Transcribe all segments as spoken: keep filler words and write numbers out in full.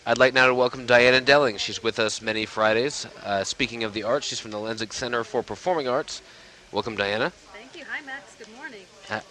I'd like now to welcome Diana Delling. She's with us many Fridays. Uh, speaking of the arts, she's from the Lensick Center for Performing Arts. Welcome, Diana. Thank you. Hi, Max. Good morning. Uh,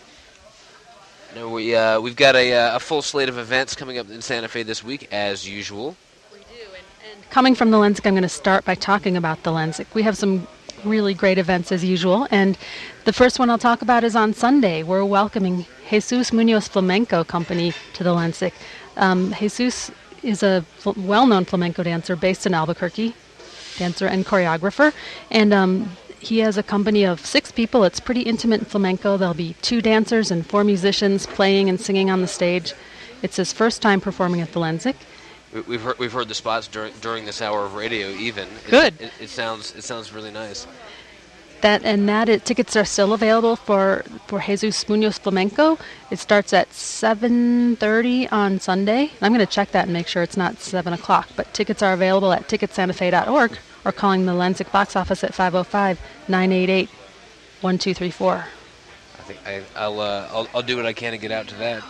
no, we, uh, we've got a, uh, a full slate of events coming up in Santa Fe this week, as usual. We do. And, and coming from the Lensick, I'm going to start by talking about the Lensick. We have some really great events, as usual. And the first one I'll talk about is on Sunday. We're welcoming Jesus Munoz Flamenco Company to the Lensick. Um, Jesus is a fl- well-known flamenco dancer based in Albuquerque, dancer and choreographer. And um, he has a company of six people. It's pretty intimate flamenco. There'll be two dancers and four musicians playing and singing on the stage. It's his first time performing at the Lensick. We've heard we've heard the spots during during this hour of radio. Even it, Good. It, it sounds it sounds really nice. That and that it, tickets are still available for for Jesus Munoz Flamenco. It starts at seven thirty on Sunday. I'm going to check that and make sure it's not seven o'clock. But tickets are available at ticket santa fe dot org or calling the Lensick box office at five oh five, nine eight eight, one two three four. I think I, I'll, uh, I'll I'll do what I can to get out to that.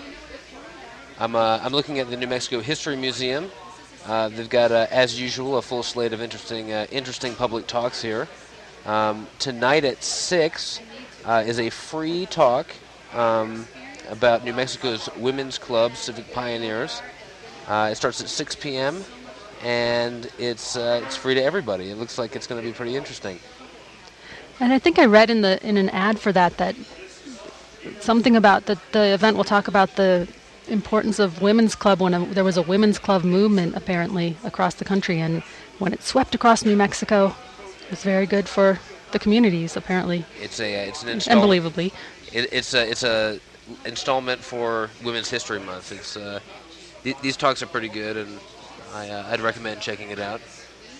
I'm uh, I'm looking at the New Mexico History Museum. Uh, they've got, uh, as usual, a full slate of interesting uh, interesting public talks here. Um, tonight at six uh, is a free talk um, about New Mexico's Women's Club, Civic Pioneers. Uh, it starts at six p.m. and it's uh, it's free to everybody. It looks like it's going to be pretty interesting. And I think I read in the in an ad for that that something about the the event will talk about the importance of women's club when a, there was a women's club movement apparently across the country, and when it swept across New Mexico, it was very good for the communities. Apparently, it's a uh, it's an installment. Unbelievably, it, it's a it's a installment for Women's History Month. It's uh, th- these talks are pretty good, and I uh, I'd recommend checking it out.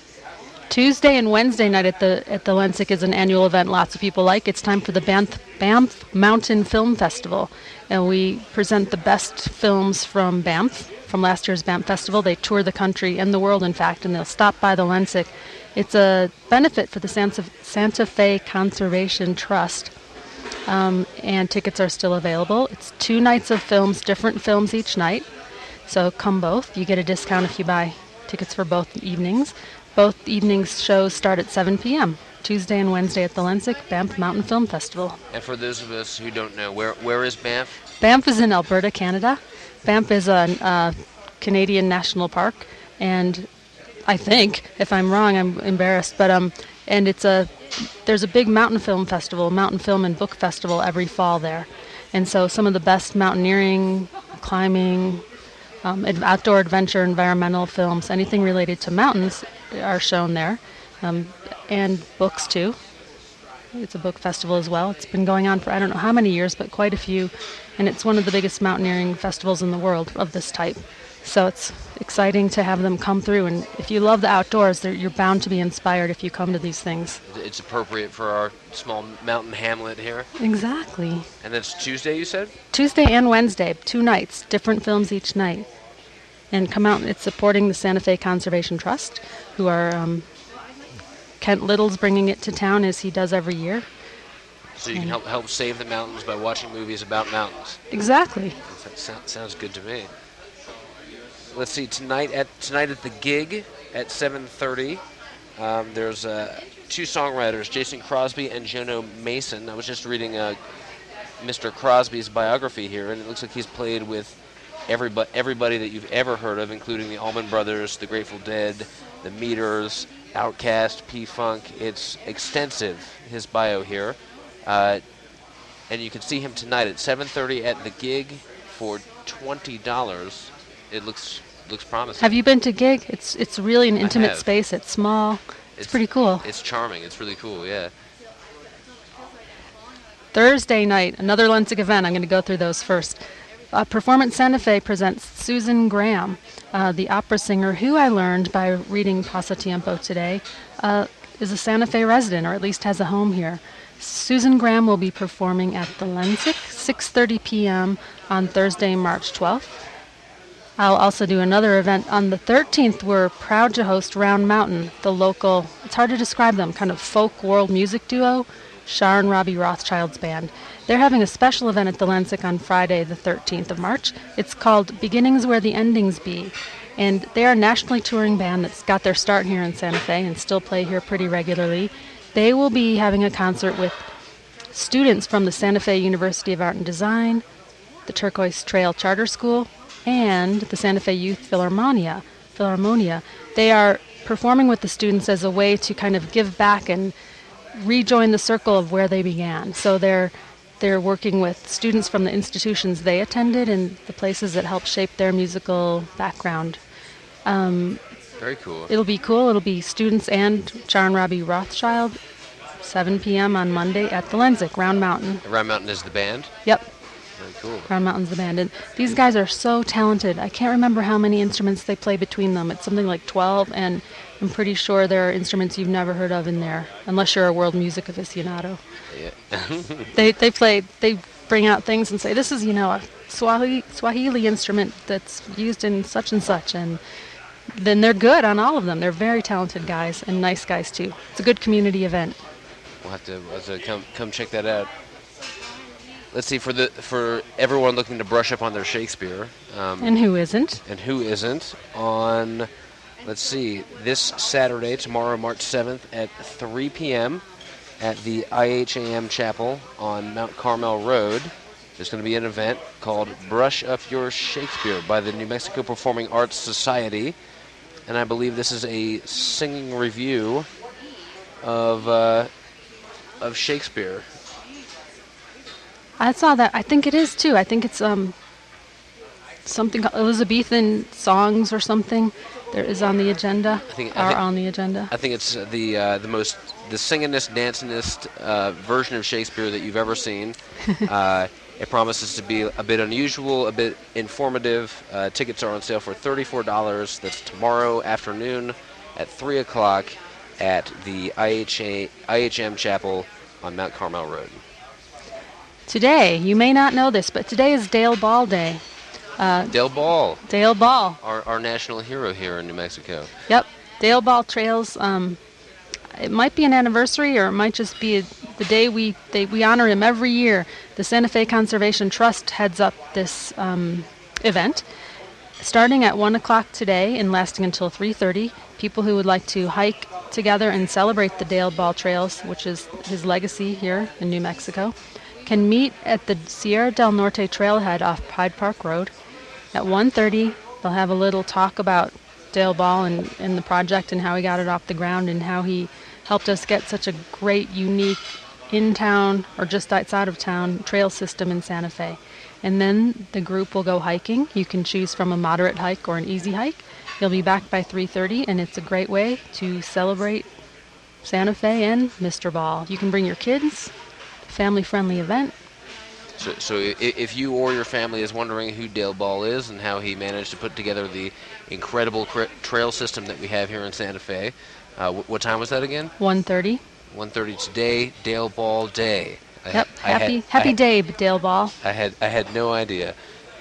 Tuesday and Wednesday night at the at the Lensick is an annual event lots of people like. It's time for the Banff, Banff Mountain Film Festival, and we present the best films from Banff, from last year's Banff Festival. They tour the country and the world, in fact, and they'll stop by the Lensick. It's a benefit for the Santa, Santa Fe Conservation Trust, um, and tickets are still available. It's two nights of films, different films each night, so come both. You get a discount if you buy tickets for both evenings. Both evenings shows start at seven p.m., Tuesday and Wednesday at the Lensick Banff Mountain Film Festival. And for those of us who don't know, where where is Banff? Banff is in Alberta, Canada. Banff is a, a Canadian national park, and I think, if I'm wrong, I'm embarrassed, but um, and it's a there's a big mountain film festival, mountain film and book festival every fall there, and so some of the best mountaineering, climbing, um, ad- outdoor adventure, environmental films, anything related to mountains are shown there, um, and books too. It's a book festival as well. It's been going on for I don't know how many years, but quite a few, and it's one of the biggest mountaineering festivals in the world of this type. So it's exciting to have them come through, and if you love the outdoors, you're bound to be inspired if you come to these things. It's appropriate for our small mountain hamlet here. Exactly. And that's Tuesday, you said? Tuesday and Wednesday, two nights, different films each night. And come out, it's supporting the Santa Fe Conservation Trust, who are, um, Kent Little's bringing it to town as he does every year. So you can help help save the mountains by watching movies about mountains. Exactly. That sounds, sounds good to me. Let's see, tonight at tonight at the Gig at seven thirty, um, there's uh, two songwriters, Jason Crosby and Jono Mason. I was just reading uh, Mister Crosby's biography here, and it looks like he's played with everybody, everybody that you've ever heard of, including the Allman Brothers, the Grateful Dead, the Meters, Outkast, P-Funk. It's extensive, his bio here. Uh, and you can see him tonight at seven thirty at the Gig for twenty dollars. It looks looks promising. Have you been to Gig? It's it's really an I intimate have. space. It's small. It's, It's pretty cool. It's charming. It's really cool, yeah. Thursday night, another Lensick event. I'm going to go through those first. Uh, Performance Santa Fe presents Susan Graham, uh, the opera singer who I learned by reading Pasatiempo today, uh, is a Santa Fe resident, or at least has a home here. Susan Graham will be performing at the Lensick, six thirty p.m. on Thursday, March twelfth. I'll also do another event on the thirteenth. We're proud to host Round Mountain, the local, it's hard to describe them, kind of folk world music duo, Shar and Robbie Rothschild's band. They're having a special event at the Lensick on Friday, the thirteenth of March. It's called Beginnings Where the Endings Be. And they are a nationally touring band that's got their start here in Santa Fe and still play here pretty regularly. They will be having a concert with students from the Santa Fe University of Art and Design, the Turquoise Trail Charter School, and the Santa Fe Youth Philharmonia. Philharmonia. They are performing with the students as a way to kind of give back and rejoin the circle of where they began. So they're they're working with students from the institutions they attended and the places that helped shape their musical background. Um, Very cool. It'll be cool. It'll be students and Sharon Robbie Rothschild, seven p.m. on Monday at the Lenzik, Round Mountain. Round Mountain is the band? Yep. Very cool. Round Mountain's the band. And these guys are so talented. I can't remember how many instruments they play between them. It's something like twelve, and I'm pretty sure there are instruments you've never heard of in there, unless you're a world music aficionado. Yeah. they they play, they bring out things and say, this is, you know, a Swahili, Swahili instrument that's used in such and such, and then they're good on all of them. They're very talented guys and nice guys too. It's a good community event. We'll have to, we'll have to come come check that out. Let's see, for the for everyone looking to brush up on their Shakespeare. Um, and who isn't? And who isn't? On, let's see, this Saturday, tomorrow, March seventh, at three p.m. at the I H A M Chapel on Mount Carmel Road. There's going to be an event called Brush Up Your Shakespeare by the New Mexico Performing Arts Society. And I believe this is a singing review of uh, of Shakespeare. I saw that. I think it is too. I think it's um something called Elizabethan songs or something. There is on the agenda. I think, are I think, on the agenda. I think it's the uh, the most the singingest, dancingest uh, version of Shakespeare that you've ever seen. uh, it promises to be a bit unusual, a bit informative. Uh, tickets are on sale for thirty-four dollars. That's tomorrow afternoon at three o'clock at the I H A I H M Chapel on Mount Carmel Road. Today, you may not know this, but today is Dale Ball Day. Uh, Dale Ball. Dale Ball. Our, our national hero here in New Mexico. Yep. Dale Ball Trails. Um, it might be an anniversary, or it might just be a, the day we they, we honor him every year. The Santa Fe Conservation Trust heads up this um, event, starting at one o'clock today and lasting until three thirty. People who would like to hike together and celebrate the Dale Ball Trails, which is his legacy here in New Mexico, can meet at the Sierra del Norte trailhead off Hyde Park Road. At one thirty, they'll have a little talk about Dale Ball and, and the project and how he got it off the ground and how he helped us get such a great, unique, in-town or just outside of town trail system in Santa Fe. And then the group will go hiking. You can choose from a moderate hike or an easy hike. You'll be back by three thirty, and it's a great way to celebrate Santa Fe and Mister Ball. You can bring your kids. Family-friendly event. So, so if you or your family is wondering who Dale Ball is and how he managed to put together the incredible cr- trail system that we have here in Santa Fe, uh, w- what time was that again? one thirty. one thirty today, Dale Ball Day. I Yep, ha- I happy had, happy I, day, Dale Ball. I had I had no idea.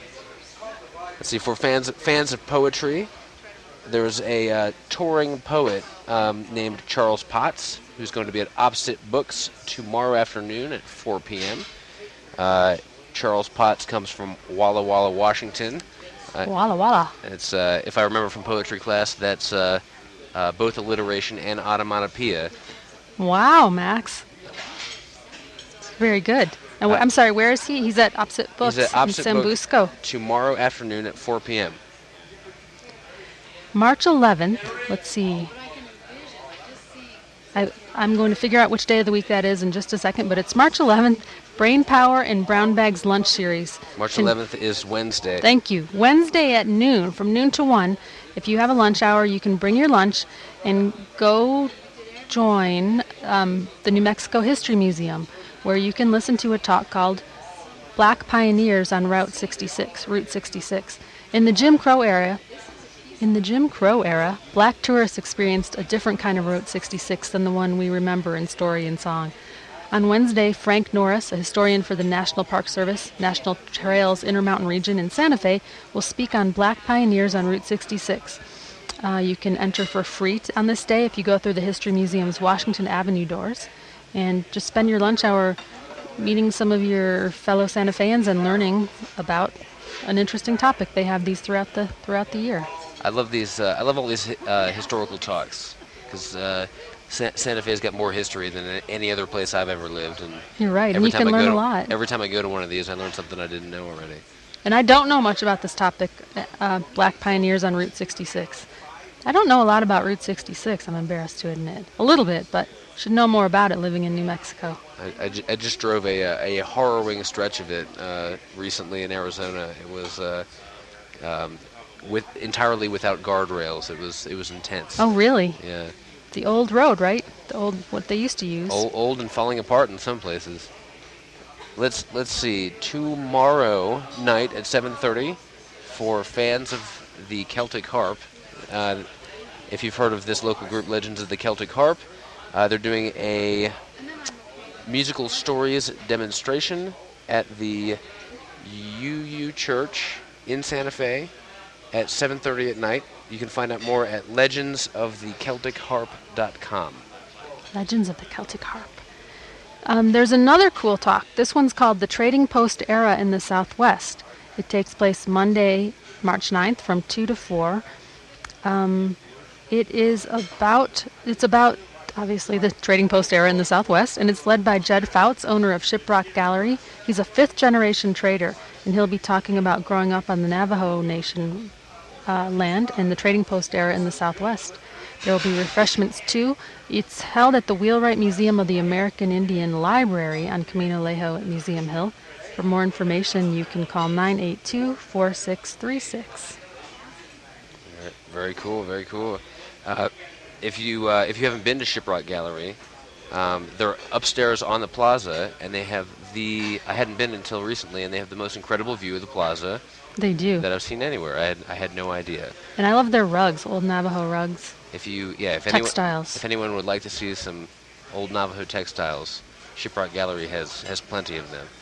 Let's see, for fans fans of poetry, there's a uh, touring poet um, named Charles Potts, who's going to be at Opposite Books tomorrow afternoon at four p.m. Uh, Charles Potts comes from Walla Walla, Washington. Uh, Walla Walla. It's, uh, if I remember from poetry class, that's uh, uh, both alliteration and onomatopoeia. Wow, Max. It's very good. And wh- Uh, I'm sorry, where is he? He's at Opposite Books He's at Opposite in Books Sambusco. tomorrow afternoon at four p.m. March eleventh, let's see. I, I'm going to figure out which day of the week that is in just a second, but it's March eleventh, Brain Power and Brown Bags Lunch Series. March Can- eleventh is Wednesday. Thank you. Wednesday at noon, from noon to one. If you have a lunch hour, you can bring your lunch and go join um, the New Mexico History Museum, where you can listen to a talk called Black Pioneers on Route sixty-six, Route sixty-six. In the Jim Crow era, in the Jim Crow era, black tourists experienced a different kind of Route sixty-six than the one we remember in story and song. On Wednesday, Frank Norris, a historian for the National Park Service, National Trails Intermountain Region in Santa Fe, will speak on black pioneers on Route sixty-six. Uh, you can enter for free t- on this day if you go through the History Museum's Washington Avenue doors, and just spend your lunch hour meeting some of your fellow Santa Feans and learning about an interesting topic. They have these throughout the throughout the year. I love these. Uh, I love all these hi- uh, historical talks because uh, Sa- Santa Fe's got more history than a- any other place I've ever lived, and You're right, and every you time can I learn go a to, lot. every time I go to one of these, I learn something I didn't know already. And I don't know much about this topic, uh, Black Pioneers on Route sixty-six. I don't know a lot about Route sixty-six, I'm embarrassed to admit. A little bit, but should know more about it living in New Mexico. I, I, ju- I just drove a, uh, a harrowing stretch of it uh, recently in Arizona. It was uh, um, with entirely without guardrails. It was it was intense. Oh, really? Yeah, The old road, right? The old, what they used to use. old, old and falling apart in some places. Let's let's see. Tomorrow night at seven thirty, for fans of the Celtic Harp. Uh, if you've heard of this local group, Legends of the Celtic Harp, uh, they're doing a musical stories demonstration at the U U Church in Santa Fe at seven thirty at night. You can find out more at legends of the celtic harp dot com. Legends of the Celtic Harp. Um, there's another cool talk. This one's called The Trading Post Era in the Southwest. It takes place Monday, March ninth from two to four. Um, it is about, it's about, obviously, the trading post era in the Southwest, and it's led by Jed Fouts, owner of Shiprock Gallery. He's a fifth-generation trader, and he'll be talking about growing up on the Navajo Nation uh, land and the trading post era in the Southwest. There will be refreshments, too. It's held at the Wheelwright Museum of the American Indian Library on Camino Lejo at Museum Hill. For more information, you can call nine eight two, four six three six. Very cool, very cool. Uh, if you uh, if you haven't been to Shiprock Gallery, um, they're upstairs on the plaza, and they have the I hadn't been until recently, and they have the most incredible view of the plaza They do. that I've seen anywhere. I had I had no idea. And I love their rugs, old Navajo rugs. If you yeah if anyone Textiles. if anyone would like to see some old Navajo textiles, Shiprock Gallery has has plenty of them.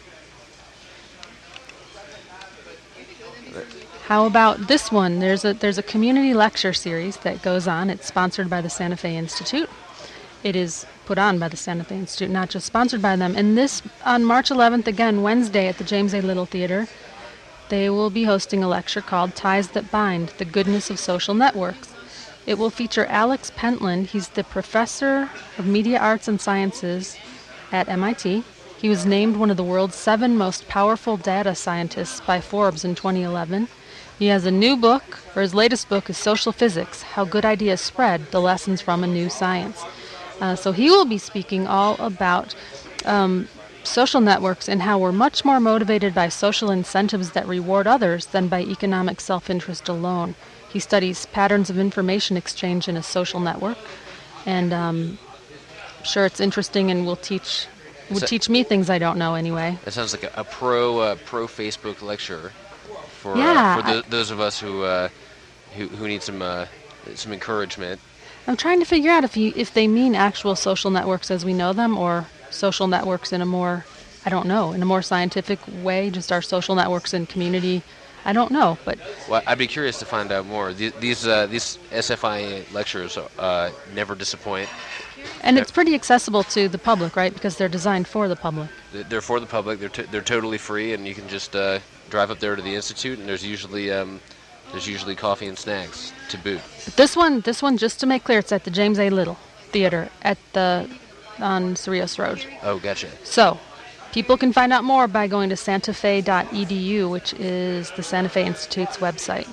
How about this one? There's a there's a community lecture series that goes on. It's sponsored by the Santa Fe Institute. It is put on by the Santa Fe Institute, not just sponsored by them. And this, on March eleventh, again, Wednesday at the James A. Little Theater, they will be hosting a lecture called Ties That Bind, The Goodness of Social Networks. It will feature Alex Pentland. He's the professor of media arts and sciences at M I T. He was named one of the world's seven most powerful data scientists by Forbes in twenty eleven. He has a new book, or his latest book is Social Physics, How Good Ideas Spread, The Lessons from a New Science. Uh, so he will be speaking all about um, social networks and how we're much more motivated by social incentives that reward others than by economic self-interest alone. He studies patterns of information exchange in a social network, and um, I'm sure it's interesting and will teach would So- teach me things I don't know anyway. That sounds like a, a pro uh, pro Facebook lecture for Yeah, uh, for I- th- those of us who uh, who who need some uh, some encouragement. I'm trying to figure out if you if they mean actual social networks as we know them, or social networks in a more, I don't know, in a more scientific way, just our social networks and community. I don't know, but Well, I'd be curious to find out more. These these, uh, these S F I lectures uh, never disappoint. and it's pretty accessible to the public, right? Because they're designed for the public. They're they're for the public. They're t- they're totally free, and you can just uh, drive up there to the institute, and there's usually um, there's usually coffee and snacks to boot. But this one, this one, just to make clear, it's at the James A. Little Theater at the on Cerrillos Road. Oh, gotcha. So, people can find out more by going to santa fe dot e d u, which is the Santa Fe Institute's website.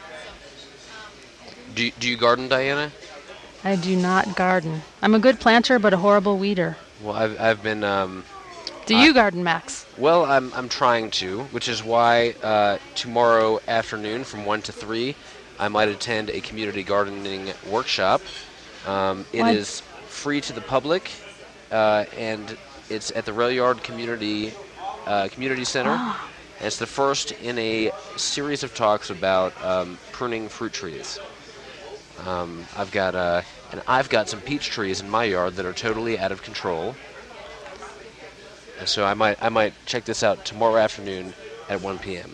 Do you, do you garden, Diana? I do not garden. I'm a good planter, but a horrible weeder. Well, I've I've been. Um, Do I- you garden, Max? Well, I'm I'm trying to, which is why uh, tomorrow afternoon from one to three, I might attend a community gardening workshop. Um, it Why- is free to the public, uh, and it's at the Rail Yard Community uh, Community Center. And it's the first in a series of talks about um, pruning fruit trees. Um, I've got uh, and I've got some peach trees in my yard that are totally out of control. And so I might I might check this out tomorrow afternoon at one p.m.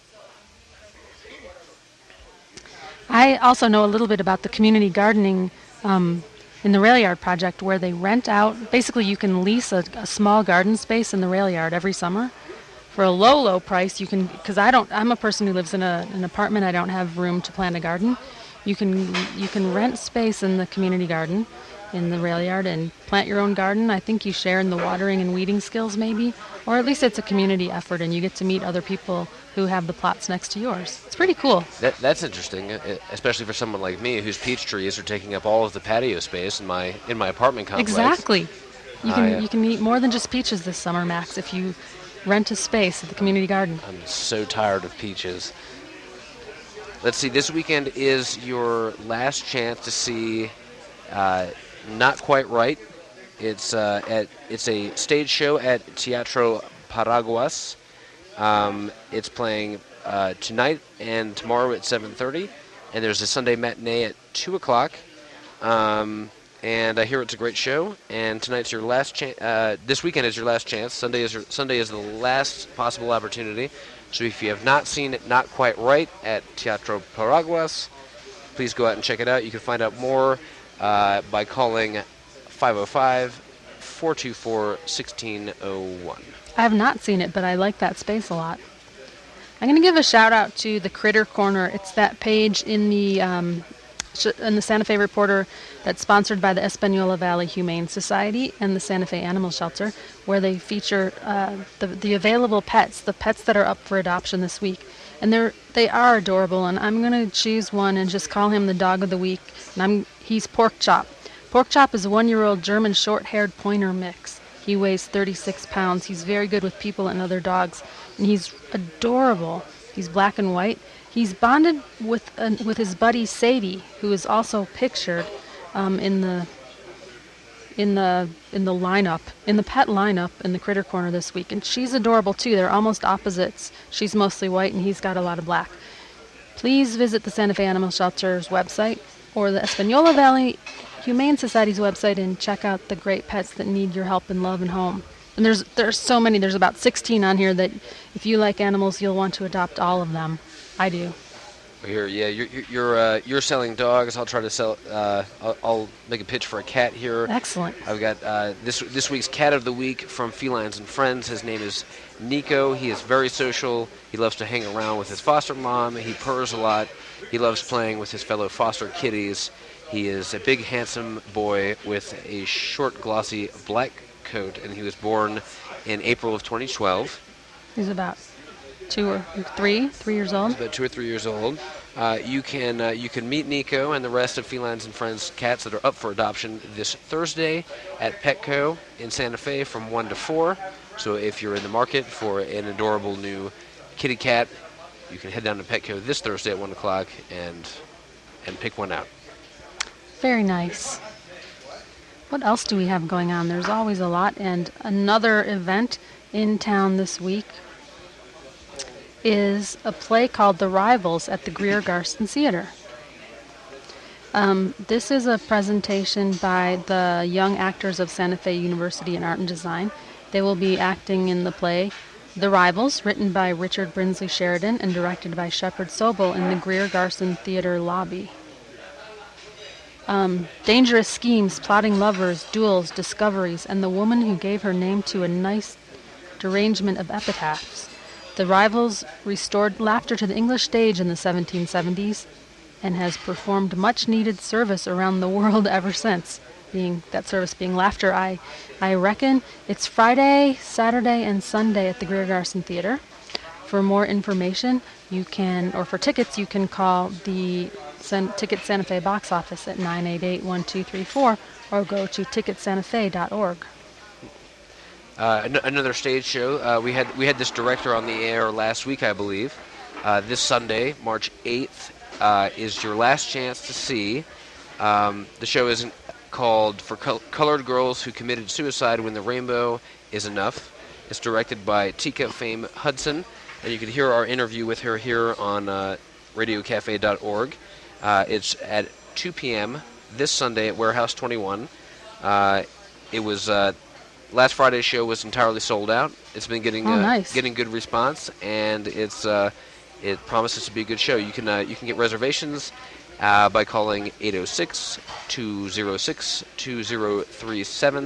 I also know a little bit about the community gardening um, in the Rail Yard project, where they rent out. Basically, you can lease a, a small garden space in the Rail Yard every summer for a low, low price, you can, because I don't, I'm a person who lives in a, an apartment. I don't have room to plant a garden. You can, you can rent space in the community garden, in the rail yard, and plant your own garden. I think you share in the watering and weeding skills maybe, or at least it's a community effort and you get to meet other people who have the plots next to yours. It's pretty cool. That, that's interesting, especially for someone like me whose peach trees are taking up all of the patio space in my in my apartment complex. Exactly. You can uh, yeah. you can eat more than just peaches this summer, Max, if you rent a space at the community garden. I'm so tired of peaches. Let's see, this weekend is your last chance to see uh, Not Quite Right. It's uh, at it's a stage show at Teatro Paraguas. Um, it's playing uh, tonight and tomorrow at seven thirty, and there's a Sunday matinee at two o'clock. Um, and I hear it's a great show. And tonight's your last chance. Uh, this weekend is your last chance. Sunday is your, Sunday is the last possible opportunity. So if you have not seen it, Not Quite Right at Teatro Paraguas, please go out and check it out. You can find out more uh, by calling five oh five, four two four, one six oh one. I have not seen it, but I like that space a lot. I'm going to give a shout out to the Critter Corner. It's that page in the um, sh- in the Santa Fe Reporter that's sponsored by the Espanola Valley Humane Society and the Santa Fe Animal Shelter, where they feature uh, the the available pets, the pets that are up for adoption this week. And they're they are adorable. And I'm going to choose one and just call him the dog of the week. And I'm he's Pork Chop. Pork Chop is a one-year-old German short-haired pointer mix. He weighs thirty-six pounds. He's very good with people and other dogs. And he's adorable. He's black and white. He's bonded with uh, with his buddy Sadie, who is also pictured um, in the in the in the lineup, in the pet lineup in the Critter Corner this week. And she's adorable too. They're almost opposites. She's mostly white and he's got a lot of black. Please visit the Santa Fe Animal Shelter's website or the Espanola Valley Humane Society's website and check out the great pets that need your help and love and home. And there's there's so many. There's about sixteen on here that if you like animals, you'll want to adopt all of them. I do. Here, yeah, you're you're uh, you're selling dogs. I'll try to sell. Uh, I'll, I'll make a pitch for a cat here. Excellent. I've got uh, this this week's cat of the week from Felines and Friends. His name is Nico. He is very social. He loves to hang around with his foster mom. He purrs a lot. He loves playing with his fellow foster kitties. He is a big, handsome boy with a short, glossy black coat, and he was born in April of twenty twelve. He's about two or three, three years old. He's about two or three years old. Uh, you can uh, you can meet Nico and the rest of Felines and Friends cats that are up for adoption this Thursday at Petco in Santa Fe from one to four. So if you're in the market for an adorable new kitty cat, you can head down to Petco this Thursday at one o'clock and and pick one out. Very nice. What else do we have going on? There's always a lot. And another event in town this week is a play called The Rivals at the Greer Garson Theater. Um, this is a presentation by the young actors of Santa Fe University in Art and Design. They will be acting in the play The Rivals, written by Richard Brinsley Sheridan and directed by Shepard Sobel in the Greer Garson Theater lobby. Um, dangerous schemes, plotting lovers, duels, discoveries, and the woman who gave her name to a nice derangement of epitaphs. The Rivals restored laughter to the English stage in the seventeen seventies and has performed much-needed service around the world ever since. Being that service being laughter, I, I reckon it's Friday, Saturday, and Sunday at the Greer Garson Theater. For more information, you can, or for tickets, you can call the San, Ticket Santa Fe box office at nine eight eight, one two three four or go to ticket santa fe dot org. Uh, an- another stage show. Uh, we had we had this director on the air last week, I believe. Uh, this Sunday, March eighth, uh, is your last chance to see. Um, the show isn't called For Col- Colored Girls Who Committed Suicide When the Rainbow Is Enough. It's directed by Tika Fame Hudson, and you can hear our interview with her here on uh, radio cafe dot org. Uh, it's at two p.m. this Sunday at Warehouse twenty-one. Uh, it was uh, last Friday's show was entirely sold out. It's been getting oh, uh, nice. getting good response, and it's uh, it promises to be a good show. You can uh, you can get reservations uh, by calling eight oh six, two oh six, two oh three seven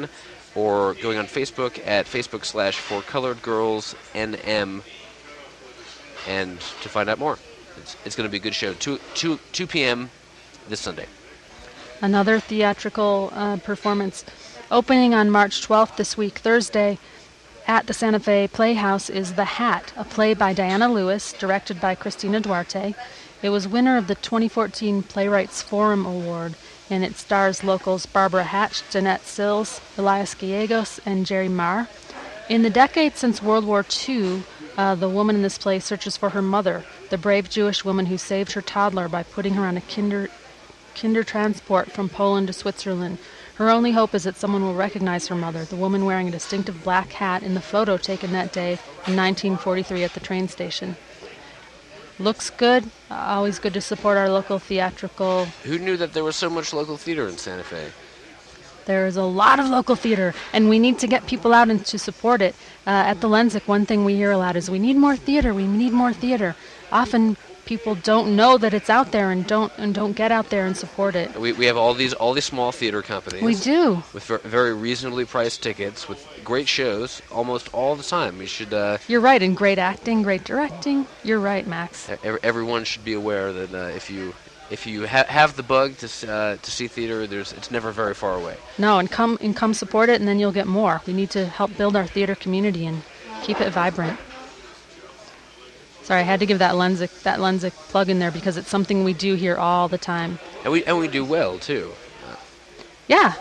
or going on Facebook at Facebook slash For Colored Girls N M, and to find out more. It's, it's going to be a good show. two, two, two p.m. this Sunday. Another theatrical uh, performance opening on March twelfth this week, Thursday, at the Santa Fe Playhouse is The Hat, a play by Diana Lewis, directed by Cristina Duarte. It was winner of the twenty fourteen Playwrights Forum Award, and it stars locals Barbara Hatch, Danette Sills, Elias Gallegos, and Jerry Marr. In the decades since World War Two, uh, the woman in this play searches for her mother, the brave Jewish woman who saved her toddler by putting her on a kinder, kinder transport from Poland to Switzerland. Her only hope is that someone will recognize her mother, the woman wearing a distinctive black hat in the photo taken that day in nineteen forty-three at the train station. Looks good. Uh, always good to support our local theatrical. Who knew that there was so much local theater in Santa Fe? There is a lot of local theater, and we need to get people out and to support it. Uh, at the Lensic, one thing we hear a lot is we need more theater, we need more theater. Often people don't know that it's out there and don't and don't get out there and support it. We we have all these all these small theater companies. We do. With ver- very reasonably priced tickets, with great shows almost all the time. We should. Uh, You're right, and great acting, great directing. You're right, Max. ev- everyone should be aware that uh, if you if you ha- have the bug to s- uh, to see theater, there's it's never very far away. No, and come and come support it, and then you'll get more. We need to help build our theater community and keep it vibrant. Sorry, I had to give that Lensic that Lensic plug in there because it's something we do here all the time. And we and we do well too. Uh, Yeah.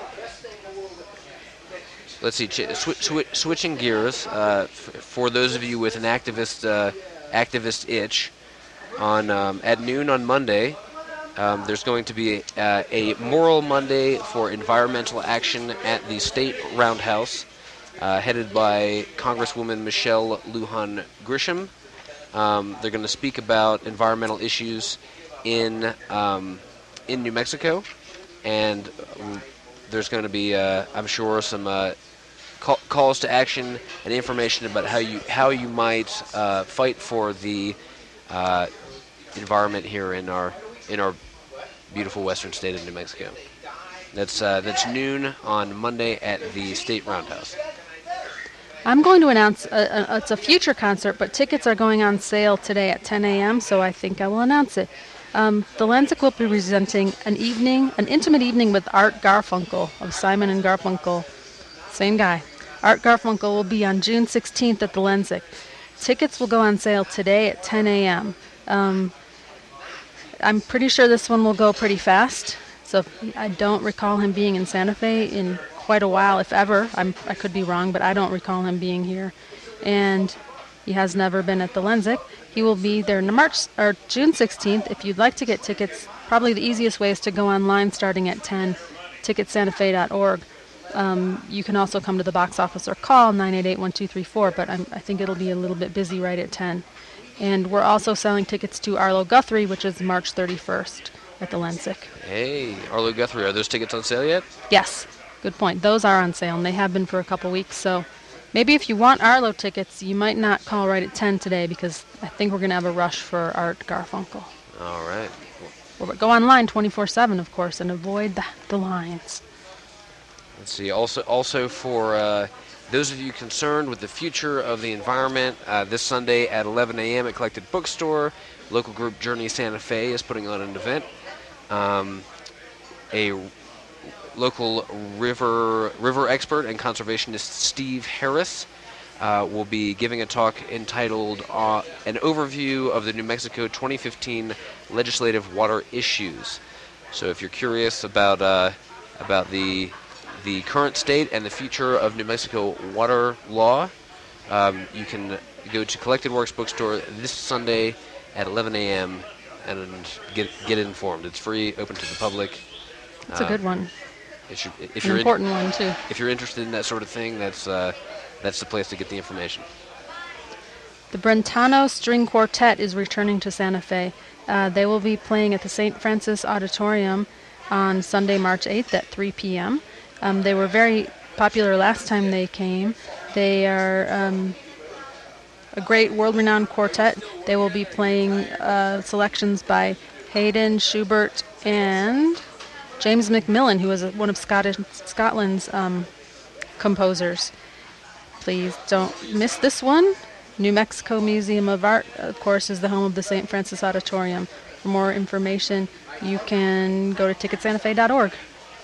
let's see, ch- sw- sw- switching gears. Uh, f- for those of you with an activist uh, activist itch, on um, at noon on Monday, um, there's going to be uh, a Moral Monday for environmental action at the State Roundhouse, uh, headed by Congresswoman Michelle Lujan Grisham. Um, they're going to speak about environmental issues in um, in New Mexico, and um, there's going to be, uh, I'm sure, some uh, call, calls to action and information about how you how you might uh, fight for the uh, environment here in our in our beautiful western state of New Mexico. That's uh, that's noon on Monday at the State Roundhouse. I'm going to announce, a, a, it's a future concert, but tickets are going on sale today at ten a.m., so I think I will announce it. Um, the Lensic will be presenting an evening, an intimate evening with Art Garfunkel of Simon and Garfunkel. Same guy. Art Garfunkel will be on June sixteenth at the Lensic. Tickets will go on sale today at ten a.m. Um, I'm pretty sure this one will go pretty fast, so I don't recall him being in Santa Fe in quite a while, if ever. I'm, I could be wrong, but I don't recall him being here. And he has never been at the Lensic. He will be there in March or June sixteenth. If you'd like to get tickets, probably the easiest way is to go online starting at ten, ticket santa fe dot org. Um, you can also come to the box office or call nine eight eight, one two three four, but I'm, I think it'll be a little bit busy right at ten. And we're also selling tickets to Arlo Guthrie, which is March thirty-first at the Lensic. Hey, Arlo Guthrie, are those tickets on sale yet? Yes, good point. Those are on sale, and they have been for a couple weeks. So maybe if you want Arlo tickets, you might not call right at ten today because I think we're going to have a rush for Art Garfunkel. All right. Well, go online twenty-four seven, of course, and avoid the, the lines. Let's see. Also, also for uh, those of you concerned with the future of the environment, uh, this Sunday at eleven a.m. at Collected Bookstore, local group Journey Santa Fe is putting on an event. Um, a local river river expert and conservationist Steve Harris uh, will be giving a talk entitled uh, "An Overview of the New Mexico twenty fifteen Legislative Water Issues." So, if you're curious about uh, about the the current state and the future of New Mexico water law, um, you can go to Collected Works Bookstore this Sunday at eleven a.m. and get get informed. It's free, open to the public. It's uh, a good one. It should, if An you're important in, one, too. If you're interested in that sort of thing, that's uh, that's the place to get the information. The Brentano String Quartet is returning to Santa Fe. Uh, they will be playing at the Saint Francis Auditorium on Sunday, March eighth at three p.m. Um, they were very popular last time they came. They are um, a great world-renowned quartet. They will be playing uh, selections by Haydn, Schubert, and James Macmillan, who is one of Scottish, Scotland's um, composers. Please don't miss this one. New Mexico Museum of Art, of course, is the home of the Saint Francis Auditorium. For more information, you can go to ticket santa fe dot org.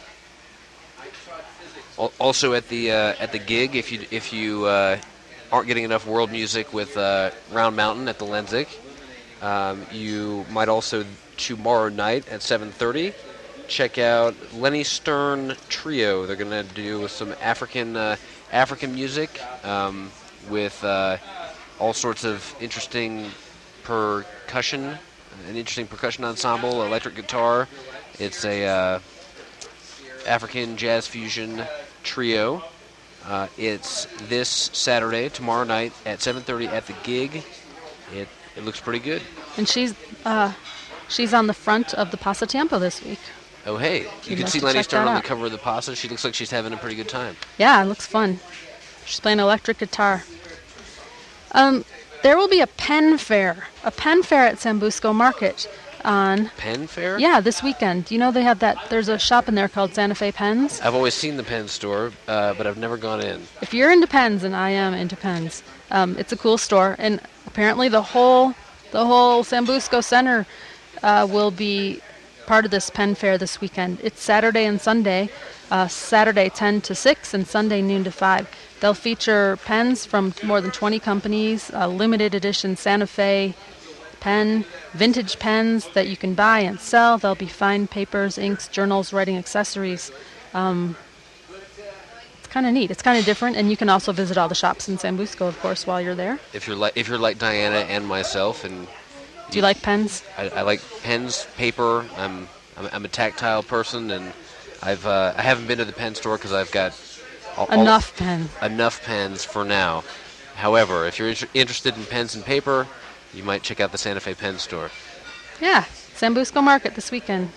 Also at the uh, at the gig, if you if you uh, aren't getting enough world music with uh, Round Mountain at the Lenzik, um, you might also tomorrow night at seven thirty check out Lenny Stern Trio. They're going to do some African uh, African music um, with uh, all sorts of interesting percussion, an interesting percussion ensemble, electric guitar. It's a uh, African jazz fusion trio. Uh, it's this Saturday, tomorrow night at seven thirty at the gig. It it looks pretty good. And she's uh, she's on the front of the Pasatiempo this week. Oh, hey. You You'd can like see to Lenny check Stern that on the out. cover of the Pasa. She looks like she's having a pretty good time. Yeah, it looks fun. She's playing electric guitar. Um, there will be a pen fair, a pen fair at Sambusco Market on, Pen fair? yeah, this weekend. You know they have that, there's a shop in there called Santa Fe Pens. I've always seen the pen store, uh, but I've never gone in. If you're into pens, and I am into pens, um, it's a cool store. And apparently the whole, the whole Sambusco Center uh, will be part of this pen fair this weekend. It's Saturday and Sunday, uh, Saturday ten to six and Sunday noon to five. They'll feature pens from more than twenty companies, a limited edition Santa Fe pen, vintage pens that you can buy and sell. There'll be fine papers, inks, journals, writing accessories. Um, it's kind of neat. It's kind of different, and you can also visit all the shops in Sambusco, of course, while you're there. If you're like if you're like Diana and myself, and Do you like pens? I, I like pens, paper. I'm I'm, I'm a tactile person, and I've uh, I haven't been to the pen store because I've got all, all- Enough pen. enough pens for now. However, if you're inter- interested in pens and paper, you might check out the Santa Fe Pen Store. Yeah, Sambusco Market this weekend.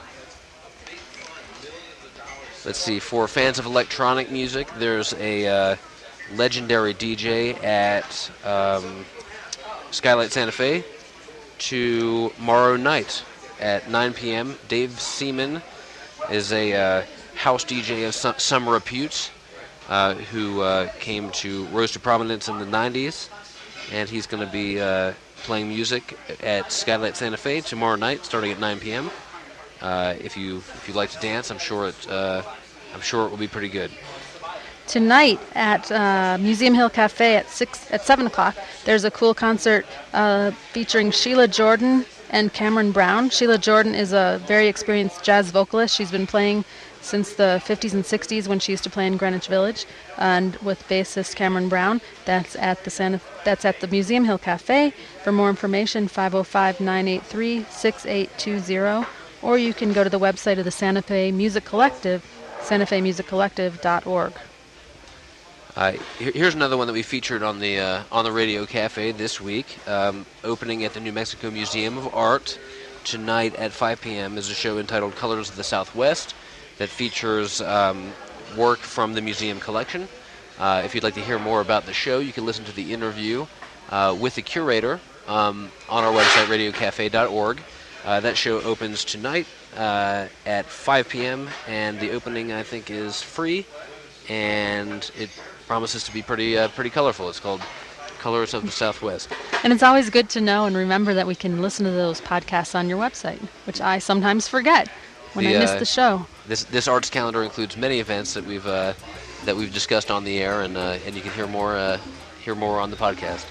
Let's see, for fans of electronic music, there's a uh, legendary D J at um, Skylight Santa Fe tomorrow night at nine p.m. Dave Seaman is a uh, house D J of some, some repute uh, who uh, came to rose to prominence in the nineties, and he's going to be uh, playing music at Skylight Santa Fe tomorrow night, starting at nine p.m. Uh, if you if you like to dance, I'm sure it uh, I'm sure it will be pretty good. Tonight at uh, Museum Hill Cafe at six at seven o'clock, there's a cool concert uh, featuring Sheila Jordan and Cameron Brown. Sheila Jordan is a very experienced jazz vocalist. She's been playing since the fifties and sixties when she used to play in Greenwich Village, and with bassist Cameron Brown. That's at the Santa. That's at the Museum Hill Cafe. For more information, five oh five, nine eight three, six eight two zero, or you can go to the website of the Santa Fe Music Collective, santa fe music collective dot org. Uh, here- here's another one that we featured on the uh, on the Radio Cafe this week. Um, opening at the New Mexico Museum of Art tonight at five p.m. is a show entitled Colors of the Southwest that features um, work from the museum collection. Uh, if you'd like to hear more about the show, you can listen to the interview uh, with the curator um, on our website, radio cafe dot org. Uh, that show opens tonight uh, at five p.m. and the opening, I think, is free, and it promises to be pretty uh, pretty colorful. It's called Colors of the Southwest. And it's always good to know and remember that we can listen to those podcasts on your website, which I sometimes forget when The, I miss uh, the show. This this arts calendar includes many events that we've uh, that we've discussed on the air, and uh, and you can hear more uh, hear more on the podcast.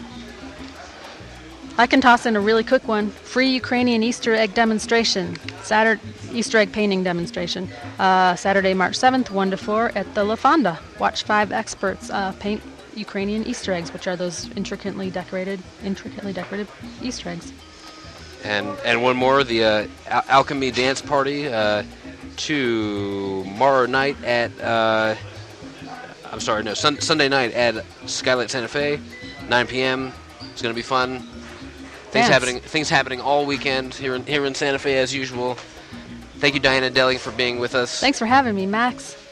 I can toss in a really quick one. Free Ukrainian Easter egg demonstration. Saturday Easter egg painting demonstration. Uh, Saturday, March seventh, one to four at the La Fonda. Watch five experts uh, paint Ukrainian Easter eggs, which are those intricately decorated, intricately decorated Easter eggs. And and one more, the uh, Al- Alchemy Dance Party uh, tomorrow night at uh, I'm sorry, no sun- Sunday night at Skylight Santa Fe, nine p.m. It's going to be fun. Things Dance. happening things happening all weekend here in here in Santa Fe as usual. Thank you, Diana Delling, for being with us. Thanks for having me, Max.